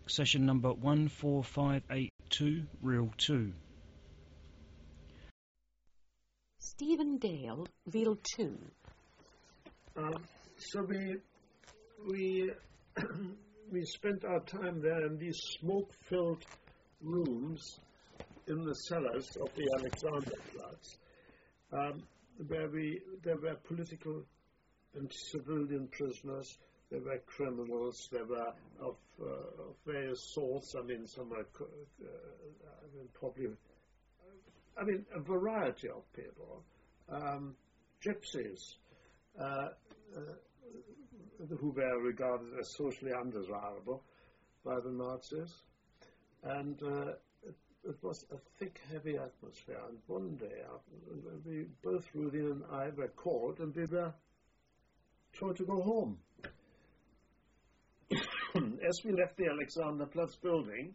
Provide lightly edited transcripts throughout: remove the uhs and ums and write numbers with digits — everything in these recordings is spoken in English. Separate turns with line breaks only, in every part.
session number 14582, reel 2.
Stephen Dale, reel 2.
So we we spent our time there in these smoke-filled rooms in the cellars of the Alexanderplatz, where there were political and civilian prisoners, there were criminals, there were of various sorts. I mean, some were a variety of people, gypsies, who were regarded as socially undesirable by the Nazis, and it was a thick, heavy atmosphere. And one day, we both, Rudy and I, were called, and we were told to go home. As we left the Alexanderplatz building,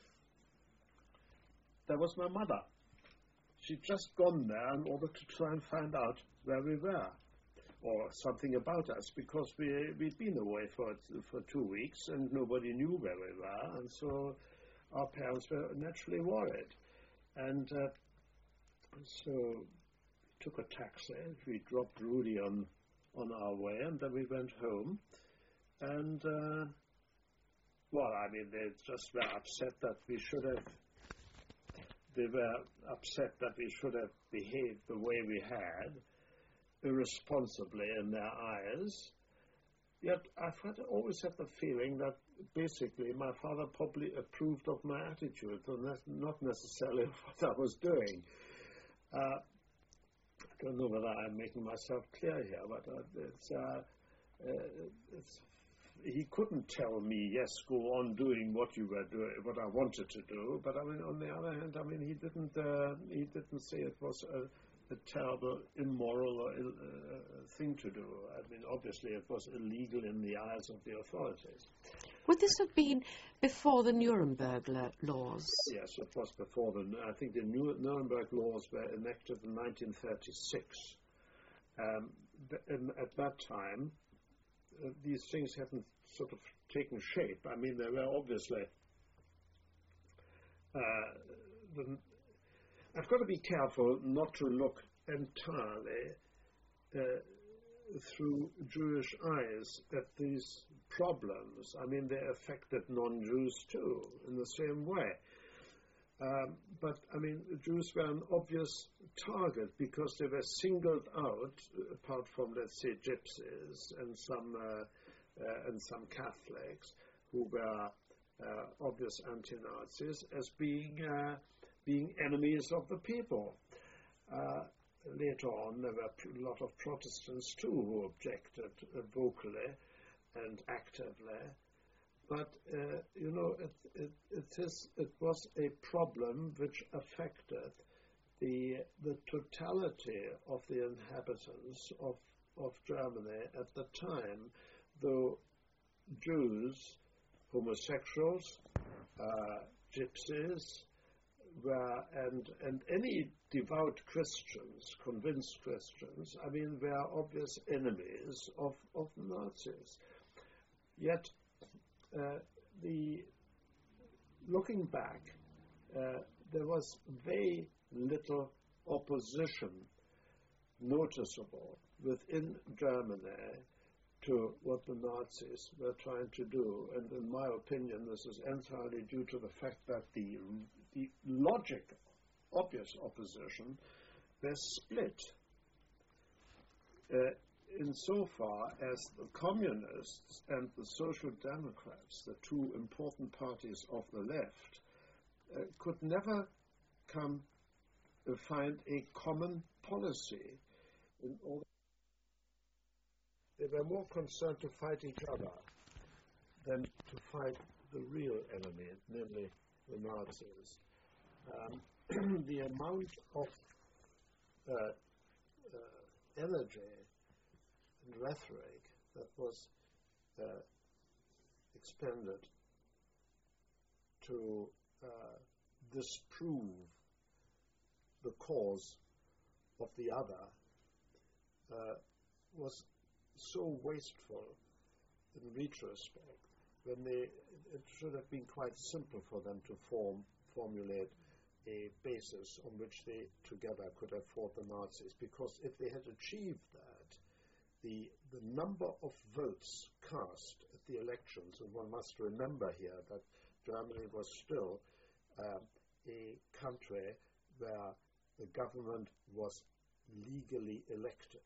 there was my mother. She'd just gone there in order to try and find out where we were, or something about us, because we'd been away for 2 weeks and nobody knew where we were, and so our parents were naturally worried. And so we took a taxi, we dropped Rudy on our way, and then we went home. And, they just were upset that they were upset that we should have behaved the way we had, irresponsibly in their eyes. Yet I've always had the feeling that basically my father probably approved of my attitude, and not necessarily of what I was doing. I don't know whether I'm making myself clear here, but he couldn't tell me, yes, go on doing what you were doing, what I wanted to do. But I mean, on the other hand, he didn't say it was a terrible, immoral thing to do. I mean, obviously, it was illegal in the eyes of the authorities.
Would this have been before the Nuremberg laws?
Yes, it was before I think the Nuremberg laws were enacted in 1936. At that time, these things hadn't sort of taken shape. I mean, they were obviously... I've got to be careful not to look entirely through Jewish eyes at these problems. I mean, they affected non-Jews too, in the same way. But, I mean, the Jews were an obvious target because they were singled out, apart from, let's say, gypsies and some Catholics who were obvious anti-Nazis, as being enemies of the people. Later on, there were a lot of Protestants too who objected vocally and actively. But, it was a problem which affected the totality of the inhabitants of Germany at the time, though Jews, homosexuals, gypsies, and any devout Christians, convinced Christians, were obvious enemies of Nazis. Yet, looking back, there was very little opposition noticeable within Germany to what the Nazis were trying to do. And in my opinion, this is entirely due to the fact that the logic, obvious opposition, were split insofar as the Communists and the Social Democrats, the two important parties of the left, could never find a common policy. They were more concerned to fight each other than to fight the real enemy, namely the Nazis. The amount of energy and rhetoric that was expended to disprove the cause of the other was so wasteful in retrospect it should have been quite simple for them to formulate a basis on which they together could have fought the Nazis, because if they had achieved that, the number of votes cast at the elections, and one must remember here that Germany was still a country where the government was legally elected.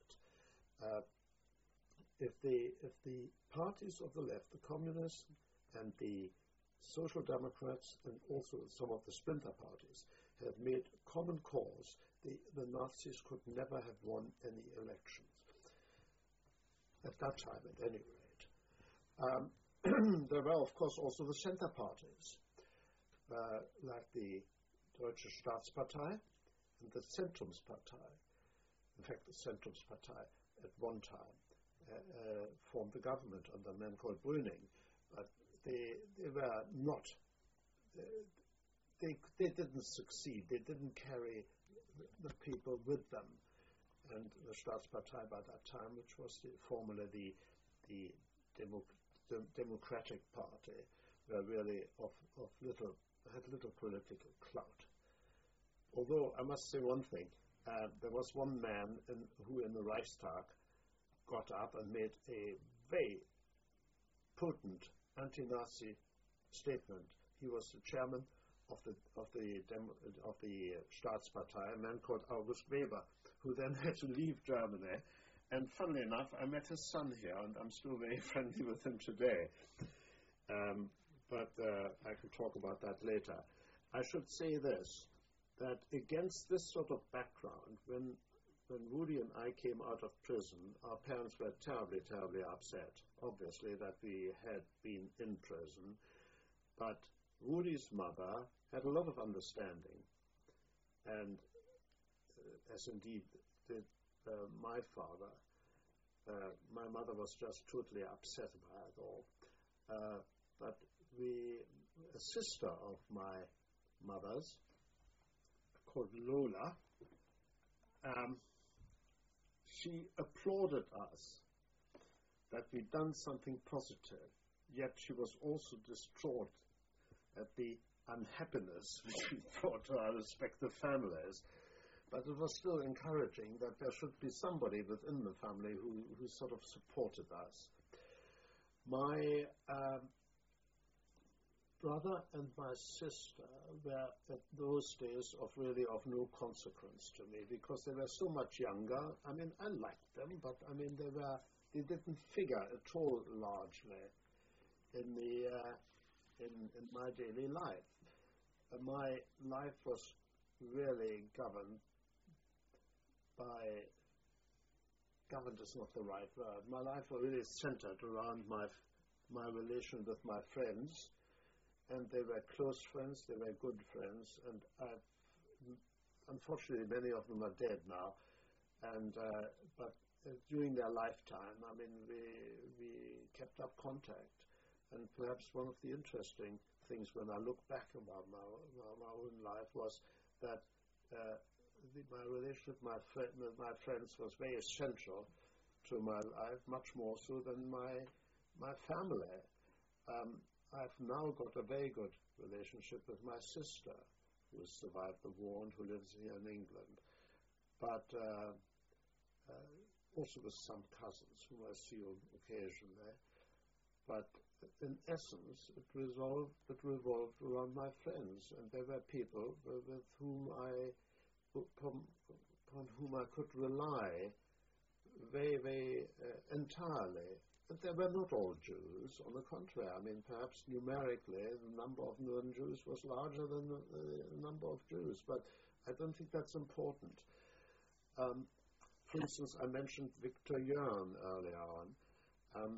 If the parties of the left, the communists and the Social Democrats, and also some of the splinter parties, had made common cause, the Nazis could never have won any elections. At that time, at any rate. There were, of course, also the center parties, like the Deutsche Staatspartei and the Zentrumspartei. In fact, the Zentrumspartei at one time formed the government under a man called Brüning, but they were not, they didn't succeed. They didn't carry the people with them. And the Staatspartei by that time, which was formerly the Democratic Party, were really had little political clout. Although I must say one thing, there was one man who in the Reichstag got up and made a very potent anti-Nazi statement. He was the chairman of the Staatspartei, a man called August Weber, who then had to leave Germany. And funnily enough, I met his son here, and I'm still very friendly with him today. But I can talk about that later. I should say this, that against this sort of background, when Rudi and I came out of prison, our parents were terribly, terribly upset, obviously, that we had been in prison. But Rudi's mother had a lot of understanding, and as indeed did my father. My mother was just totally upset by it all. But a sister of my mother's, called Lola, she applauded us that we'd done something positive, yet she was also distraught at the unhappiness which we brought to our respective families. But it was still encouraging that there should be somebody within the family who sort of supported us. My brother and my sister were at those days of no consequence to me, because they were so much younger. I mean, I liked them, but I mean they didn't figure at all largely in my daily life. My life was really governed is not the right word. My life was really centered around my relation with my friends, and they were close friends, they were good friends, and unfortunately many of them are dead now, but during their lifetime, I mean, we kept up contact. And perhaps one of the interesting things when I look back about my own life was that my relationship with my friends was very essential to my life, much more so than my family. I've now got a very good relationship with my sister, who has survived the war and who lives here in England, but also with some cousins whom I see occasionally. But in essence, it revolved around my friends, and there were people upon whom I could rely very, very entirely. And they were not all Jews. On the contrary, I mean, perhaps numerically, the number of non-Jews was larger than the number of Jews, but I don't think that's important. For instance, I mentioned Victor Jörn earlier on.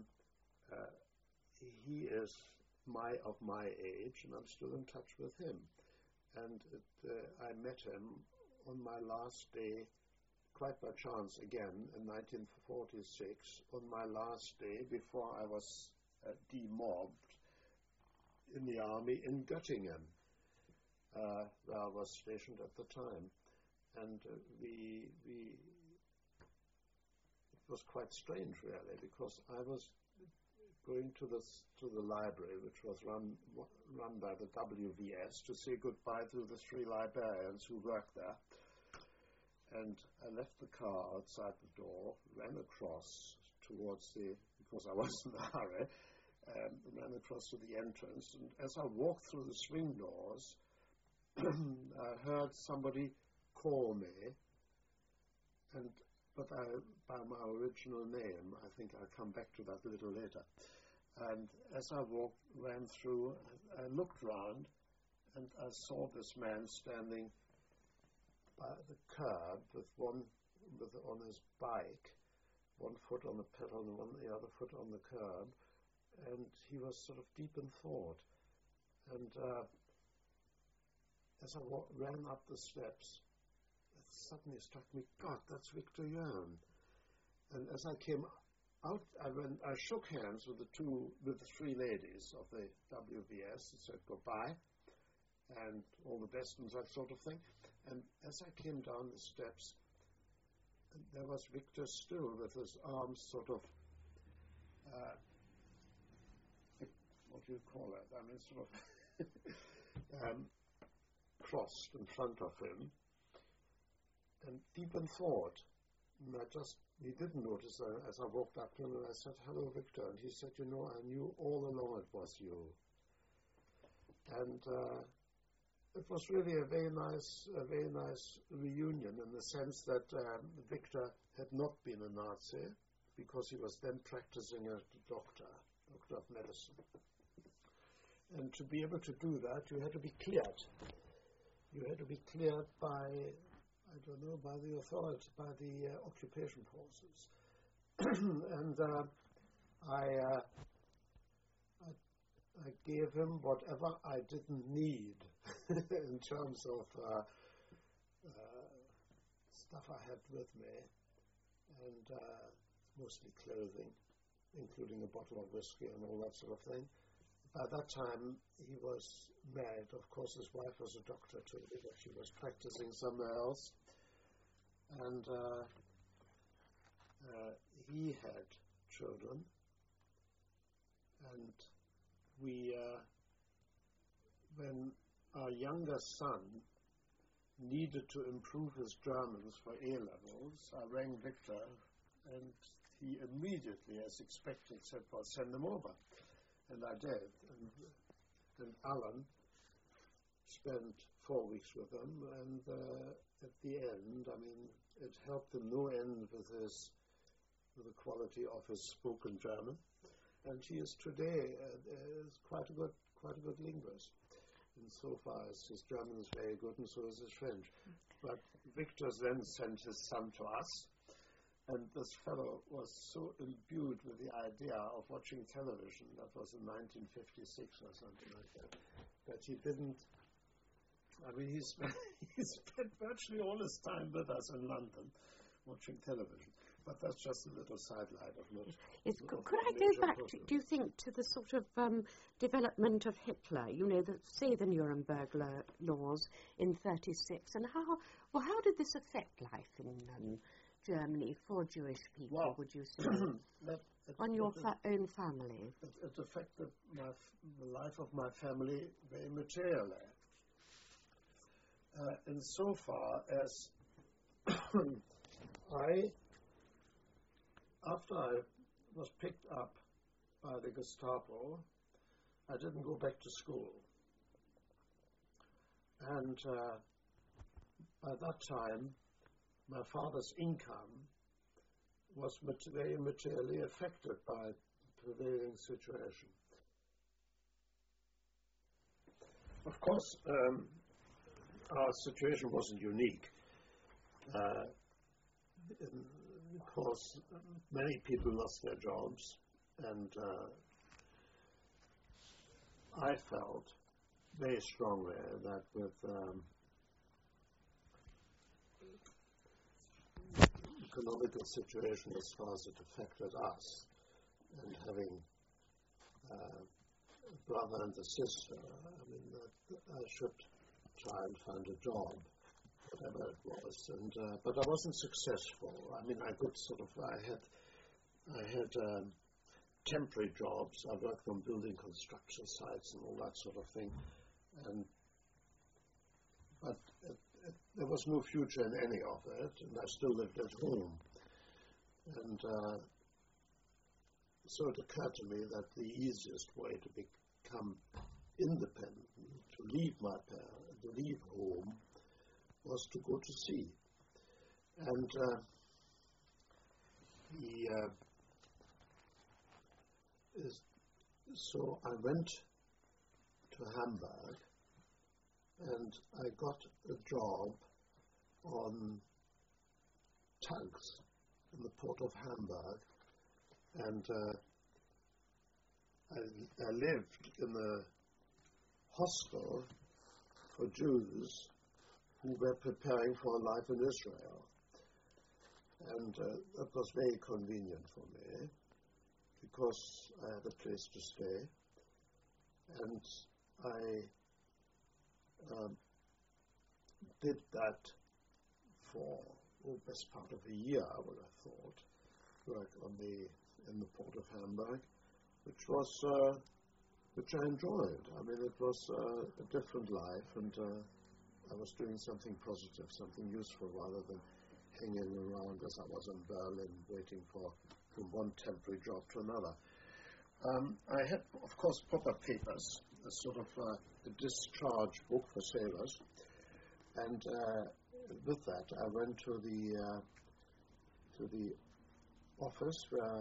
He is of my age, and I'm still in touch with him. And I met him on my last day, quite by chance again, in 1946, on my last day before I was demobbed in the army in Göttingen, where I was stationed at the time. And it was quite strange, really, because I was going to the library, which was run by the WVS, to say goodbye to the 3 librarians who worked there. And I left the car outside the door, ran across towards because I was in a hurry, ran across to the entrance. And as I walked through the swing doors, I heard somebody call me, but by my original name. I think I'll come back to that a little later. And as I ran through, I looked round, and I saw this man standing by the curb on his bike, one foot on the pedal and the other foot on the curb, and he was sort of deep in thought. And as I ran up the steps, it suddenly struck me, God, that's Victor Young. And as I came out, I shook hands with the 3 ladies of the WVS and said goodbye and all the best and that sort of thing. And as I came down the steps, there was Victor still with his arms sort of, what do you call it? I mean, sort of crossed in front of him and deep in thought. And he didn't notice as I walked up to him, and I said, "Hello, Victor." And he said, "You know, I knew all along it was you." And it was really a very nice reunion in the sense that Victor had not been a Nazi because he was then practicing as a doctor of medicine. And to be able to do that, you had to be cleared. You had to be cleared by, by the authorities, by the occupation forces. And I gave him whatever I didn't need in terms of stuff I had with me, and mostly clothing, including a bottle of whiskey and all that sort of thing. By that time, he was married. Of course, his wife was a doctor too, but she was practicing somewhere else. And he had children. And we, when our younger son needed to improve his Germans for A-levels, I rang Victor, and he immediately, as expected, said, "Well, send them over." And I did. And Alan spent 4 weeks with him, and at the end, I mean, it helped him no end with the quality of his spoken German. And he is today is quite a good linguist. And so far as his German is very good, and so is his French. But Victor then sent his son to us, and this fellow was so imbued with the idea of watching television, that was in 1956 or something like that, that he didn't, I mean, he spent virtually all his time with us in London watching television. But that's just a little sidelight of not.
Yes, could I go back, do you think, to the sort of development of Hitler, you know, say the Nuremberg laws in 1936, and how did this affect life in Germany for Jewish people, would you say, on your own family?
It affected the life of my family very materially. Insofar as after I was picked up by the Gestapo, I didn't go back to school. And by that time, my father's income was very materially affected by the prevailing situation. Of course, our situation wasn't unique. Of course, many people lost their jobs, and I felt very strongly that with economical situation as far as it affected us, and having a brother and a sister, I mean, that I should try and find a job, whatever it was, and but I wasn't successful. I mean, I had temporary jobs. I worked on building construction sites and all that sort of thing. But there was no future in any of it, and I still lived at home. And so it occurred to me that the easiest way to become independent, to leave my parents, to leave home, was to go to sea. And so I went to Hamburg, and I got a job on tugs in the port of Hamburg, and I lived in a hostel for Jews who were preparing for life in Israel. And that was very convenient for me, because I had a place to stay. And I did that for the best part of a year, I would have thought, work in the port of Hamburg, which I enjoyed. I mean, it was a different life, and I was doing something positive, something useful, rather than hanging around as I was in Berlin, waiting from one temporary job to another. I had, of course, proper papers, a sort of a discharge book for sailors, and with that I went to the office where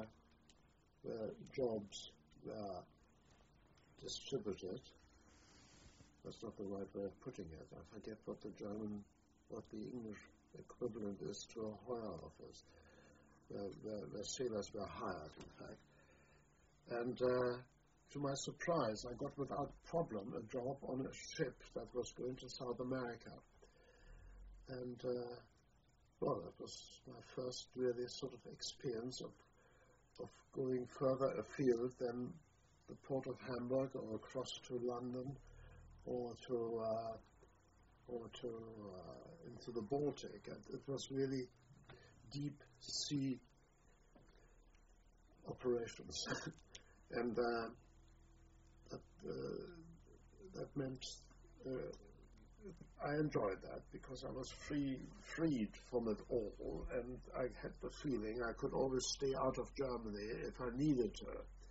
jobs were distributed. That's not the right way of putting it. I forget what the English equivalent is to a hire office, where sailors were hired, in fact. And to my surprise, I got without problem a job on a ship that was going to South America. And, well, that was my first really sort of experience of going further afield than the port of Hamburg, or across to London, or into the Baltic. And it was really deep sea operations. And that meant I enjoyed that, because I was freed from it all, and I had the feeling I could always stay out of Germany if I needed to.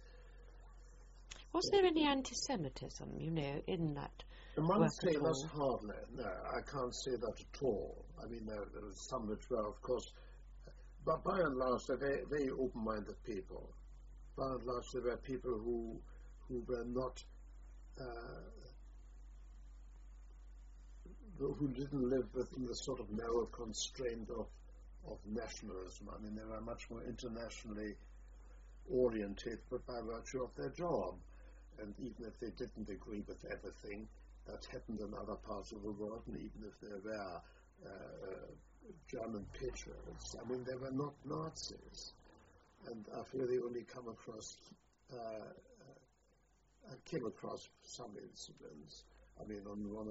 Was there any anti-Semitism, in that?
Among sailors, hardly. No, I can't say that at all. I mean, there were some which were, of course, but by and large, they're very, very open-minded people. By and large, there were people who were not, who didn't live within the sort of narrow constraint of nationalism. I mean, they were much more internationally oriented, but by virtue of their job. And even if they didn't agree with everything that happened in other parts of the world, and even if they were German patriots, I mean, they were not Nazis. And I've really only come across, I came across some incidents. I mean,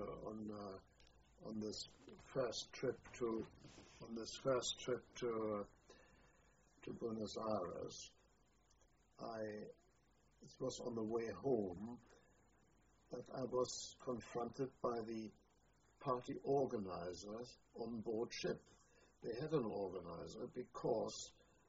on this first trip to Buenos Aires, it was on the way home that I was confronted by the party organizers on board ship. They had an organizer because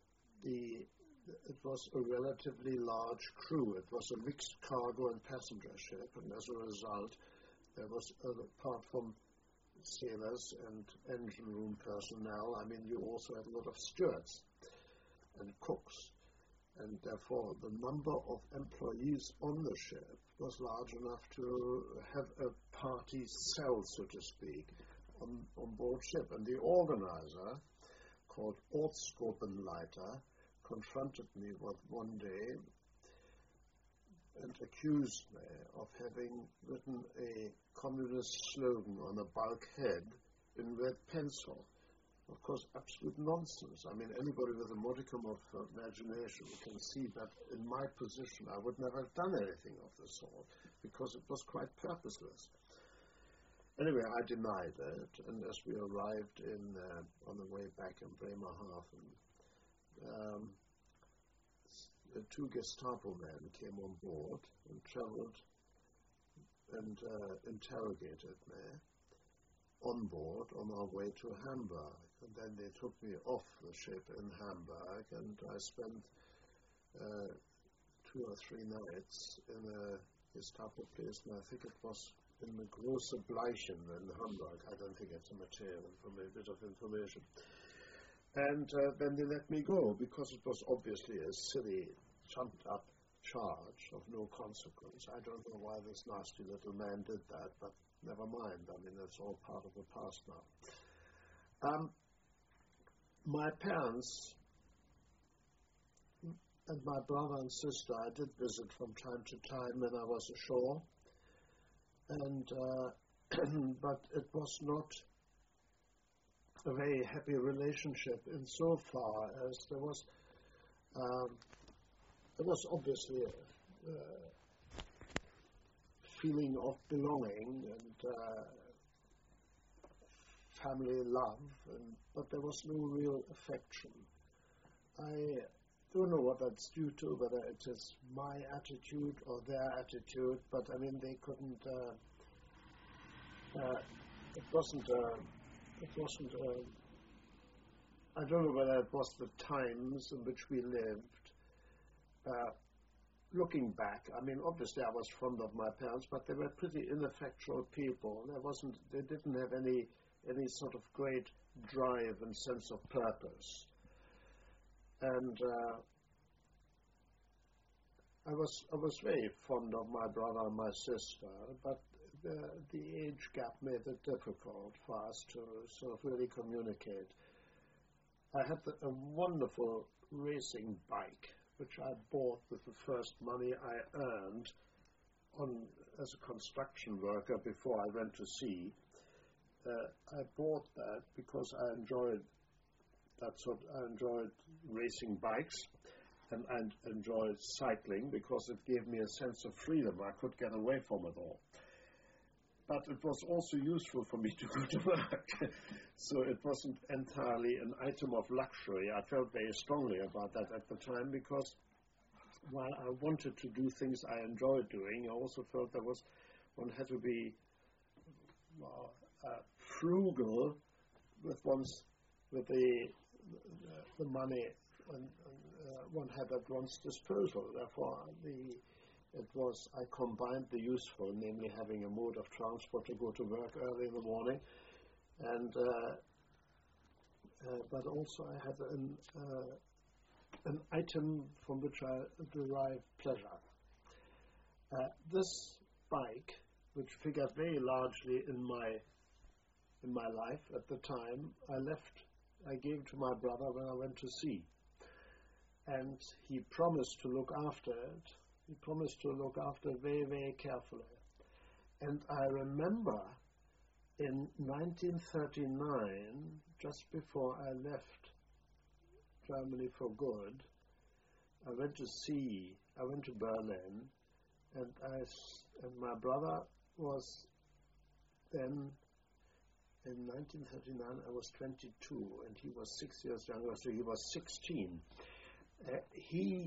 it was a relatively large crew. It was a mixed cargo and passenger ship, and as a result, there was, apart from sailors and engine room personnel, I mean, you also had a lot of stewards and cooks, and therefore the number of employees on the ship was large enough to have a party cell, so to speak, on board ship. And the organizer, called Ortsgruppenleiter, confronted me one day and accused me of having written a communist slogan on a bulkhead in red pencil. Of course, absolute nonsense. I mean, anybody with a modicum of imagination can see that in my position I would never have done anything of the sort, because it was quite purposeless. Anyway, I denied it, and as we arrived on the way back in Bremerhaven, two Gestapo men came on board and traveled and interrogated me on board on our way to Hamburg. And then they took me off the ship in Hamburg, and I spent 2 or 3 nights in a Gestapo place, and I think it was in the Große Bleichen in Hamburg. I don't think it's a material bit of information. And then they let me go, because it was obviously a silly, trumped-up charge of no consequence. I don't know why this nasty little man did that, but never mind. I mean, that's all part of the past now. My parents and my brother and sister I did visit from time to time when I was ashore, and but it was not a very happy relationship insofar as there was obviously a feeling of belonging and family love, but there was no real affection. I don't know what that's due to, whether it is my attitude or their attitude, but I mean, they couldn't, it wasn't, I don't know whether it was the times in which we lived. Looking back, I mean, obviously I was fond of my parents, but they were pretty ineffectual people. They didn't have any sort of great drive and sense of purpose. And I was very fond of my brother and my sister, but the age gap made it difficult for us to sort of really communicate. I had a wonderful racing bike, which I bought with the first money I earned as a construction worker before I went to sea. I bought that because I enjoyed racing bikes, and I enjoyed cycling because it gave me a sense of freedom. I could get away from it all. But it was also useful for me to go to work. So it wasn't entirely an item of luxury. I felt very strongly about that at the time, because while I wanted to do things I enjoyed doing, I also felt one had to be frugal with the money one had at one's disposal. Therefore, I combined the useful, namely having a mode of transport to go to work early in the morning, and but also I had an item from which I derived pleasure. This bike, which figured very largely in my life at the time, I gave to my brother when I went to sea, and he promised to look after it. He promised to look after it very, very carefully. And I remember in 1939, just before I left Germany for good, I went to sea. I went to Berlin, and my brother was then, in 1939, I was 22, and he was 6 years younger, so he was 16. He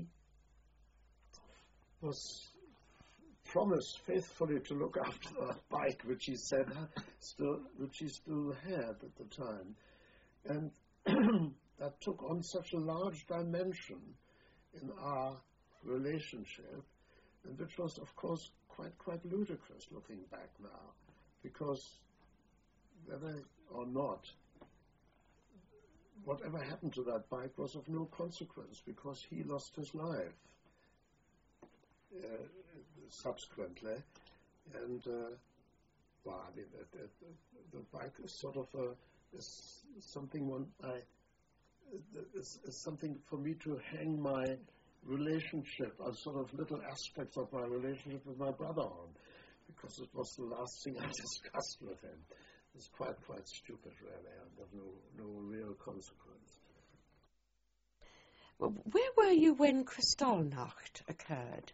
was promised faithfully to look after the bike, which he said which he still had at the time, and that took on such a large dimension in our relationship, and which was, of course, quite ludicrous looking back now, because whether or not, whatever happened to that bike was of no consequence, because he lost his life subsequently. And, I mean, the bike is sort of is something for me to hang my relationship, sort of little aspects of my relationship with my brother on, because it was the last thing I discussed with him. It's quite stupid, really, and of no real consequence.
Well, where were you when Kristallnacht occurred?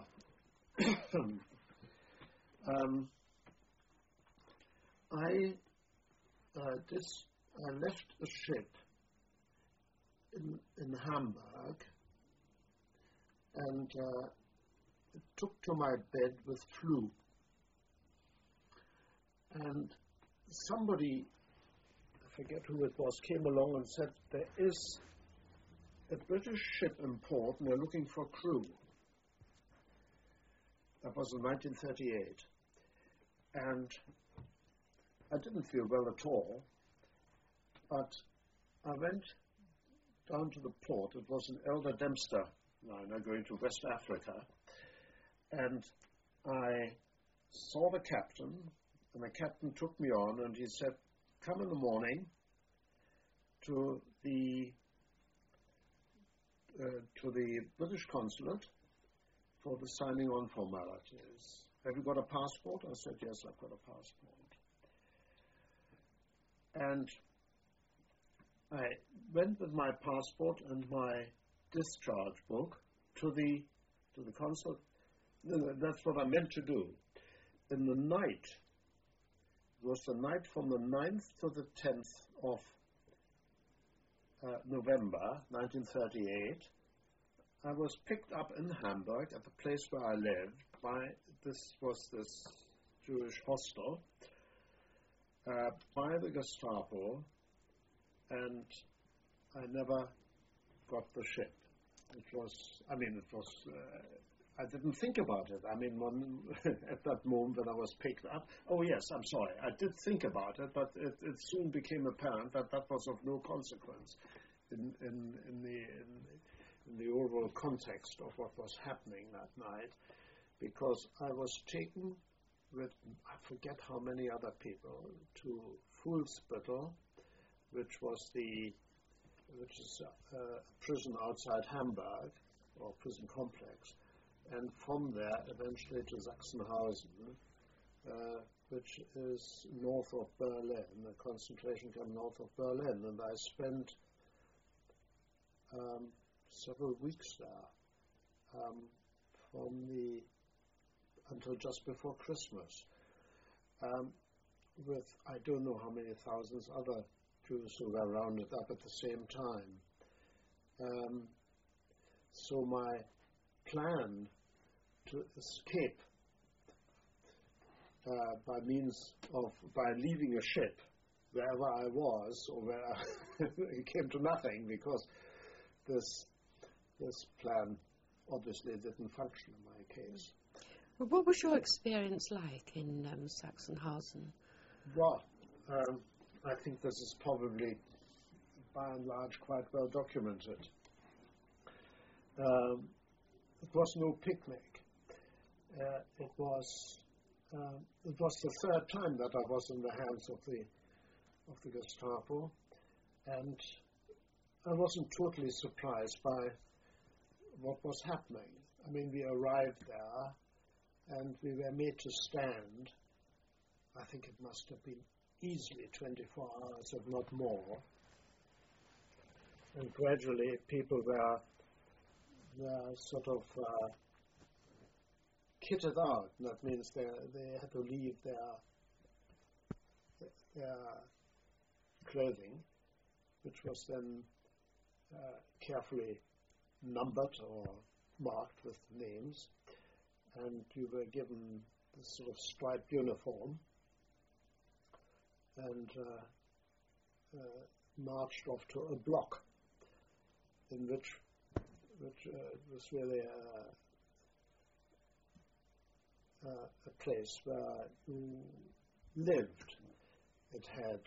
I left a ship in Hamburg, and took to my bed with flu. And somebody, I forget who it was, came along and said, there is a British ship in port and they're looking for crew. That was in 1938. And I didn't feel well at all, but I went down to the port. It was an Elder Dempster liner going to West Africa. And I saw the captain, and the captain took me on, and he said, come in the morning to the British consulate for the signing on formalities. Have you got a passport? I said, yes, I've got a passport. And I went with my passport and my discharge book to the consulate. That's what I meant to do. In the night, it was the night from the 9th to the 10th of November 1938, I was picked up in Hamburg at the place where I lived by this Jewish hostel by the Gestapo, and I never got the ship. I didn't think about it. At that moment when I was picked up, oh yes, I'm sorry, I did think about it, but it soon became apparent that that was of no consequence in the overall context of what was happening that night, because I was taken with, I forget how many other people, to Fuhlsbüttel, which is a prison outside Hamburg, or prison complex, and from there eventually to Sachsenhausen, which is north of Berlin, a concentration camp north of Berlin, and I spent several weeks there, until just before Christmas, with I don't know how many thousands other Jews who were rounded up at the same time. So my plan to escape by leaving a ship wherever I was, or where it came to nothing, because this plan obviously didn't function in my case.
Well, what was your experience like in Sachsenhausen?
Well, I think this is probably by and large quite well documented. It was no picnic. It was the third time that I was in the hands of the Gestapo, and I wasn't totally surprised by what was happening. I mean, we arrived there, and we were made to stand. I think it must have been easily 24 hours, if not more. And gradually, people were sort of kitted out. That means they had to leave their clothing, which was then carefully numbered or marked with names, and you were given this sort of striped uniform and marched off to a block in which was really a place where you lived. It had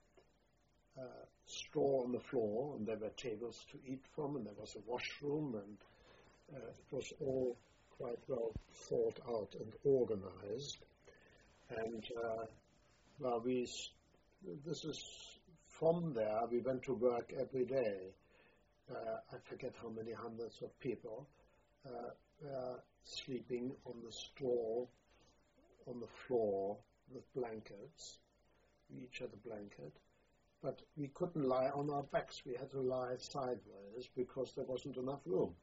straw on the floor, and there were tables to eat from, and there was a washroom, and it was all quite well thought out and organized. And this is from there. We went to work every day. I forget how many hundreds of people sleeping on the straw on the floor with blankets. We each had a blanket, but we couldn't lie on our backs. We had to lie sideways because there wasn't enough room.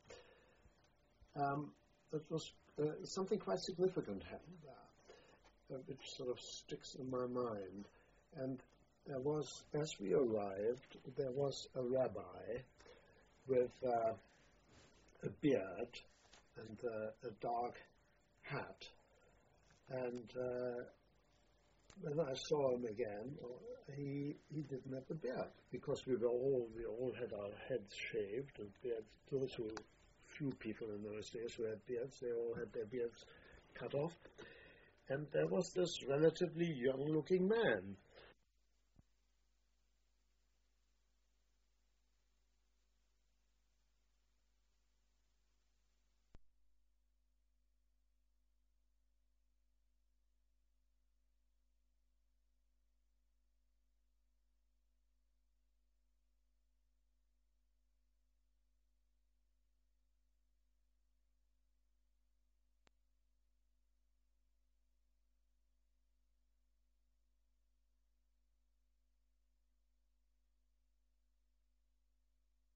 It was something quite significant happened there, which sort of sticks in my mind. And there was, as we arrived, there was a rabbi with a beard and a dark hat. And when I saw him again, he didn't have a beard, because we all had our heads shaved, and beards. Those who, few people in those days who had beards, they all had their beards cut off. And there was this relatively young-looking man